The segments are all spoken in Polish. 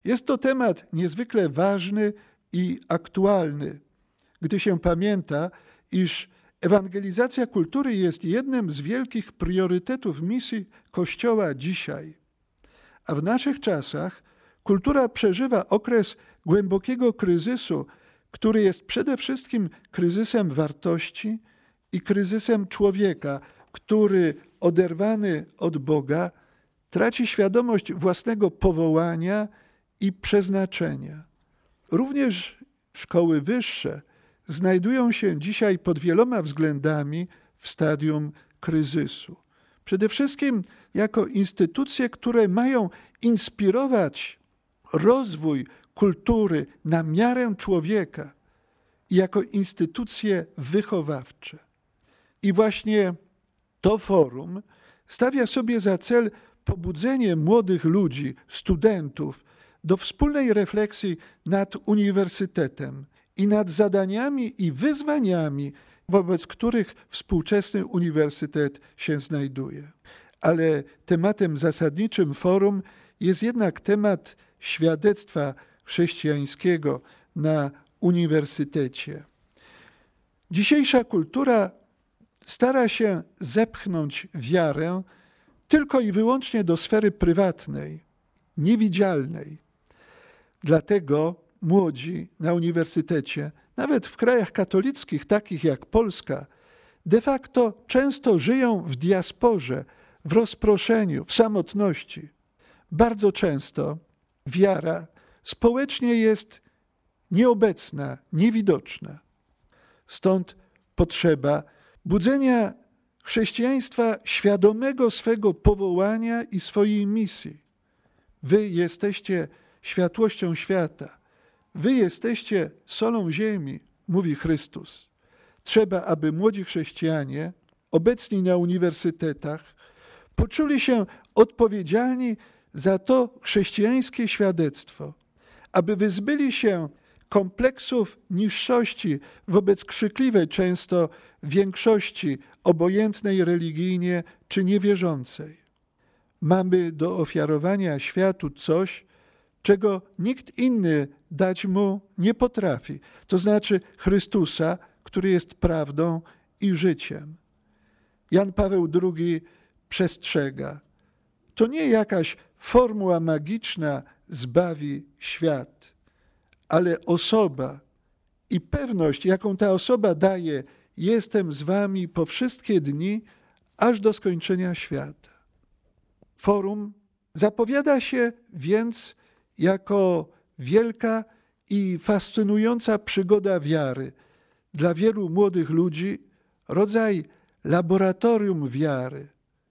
Jest to temat niezwykle ważny i aktualny, gdy się pamięta, iż ewangelizacja kultury jest jednym z wielkich priorytetów misji Kościoła dzisiaj. A w naszych czasach kultura przeżywa okres głębokiego kryzysu, który jest przede wszystkim kryzysem wartości i kryzysem człowieka, który oderwany od Boga traci świadomość własnego powołania i przeznaczenia. Również szkoły wyższe znajdują się dzisiaj pod wieloma względami w stadium kryzysu. Przede wszystkim jako instytucje, które mają inspirować rozwój kultury na miarę człowieka i jako instytucje wychowawcze. I właśnie to forum stawia sobie za cel pobudzenie młodych ludzi, studentów do wspólnej refleksji nad uniwersytetem i nad zadaniami i wyzwaniami, wobec których współczesny uniwersytet się znajduje. Ale tematem zasadniczym forum jest jednak temat świadectwa chrześcijańskiego na uniwersytecie. Dzisiejsza kultura stara się zepchnąć wiarę tylko i wyłącznie do sfery prywatnej, niewidzialnej. Dlatego młodzi na uniwersytecie, nawet w krajach katolickich, takich jak Polska, de facto często żyją w diasporze, w rozproszeniu, w samotności. Bardzo często wiara społecznie jest nieobecna, niewidoczna. Stąd potrzeba budzenia chrześcijaństwa świadomego swego powołania i swojej misji. Wy jesteście światłością świata. Wy jesteście solą ziemi, mówi Chrystus. Trzeba, aby młodzi chrześcijanie obecni na uniwersytetach poczuli się odpowiedzialni za to chrześcijańskie świadectwo, aby wyzbyli się kompleksów niższości wobec krzykliwej często większości obojętnej religijnie czy niewierzącej. Mamy do ofiarowania światu coś, czego nikt inny dać mu nie potrafi, to znaczy Chrystusa, który jest prawdą i życiem. Jan Paweł II przestrzega. To nie jakaś formuła magiczna zbawi świat, ale osoba i pewność, jaką ta osoba daje, jestem z wami po wszystkie dni, aż do skończenia świata. Forum zapowiada się więc jako wielka i fascynująca przygoda wiary. Dla wielu młodych ludzi rodzaj laboratorium wiary.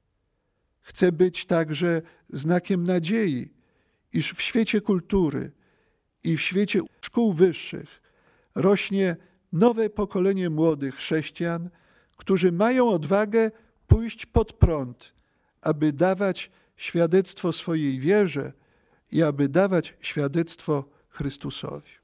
Chce być także znakiem nadziei, iż w świecie kultury i w świecie szkół wyższych rośnie nowe pokolenie młodych chrześcijan, którzy mają odwagę pójść pod prąd, aby dawać świadectwo swojej wierze i aby dawać świadectwo Chrystusowi.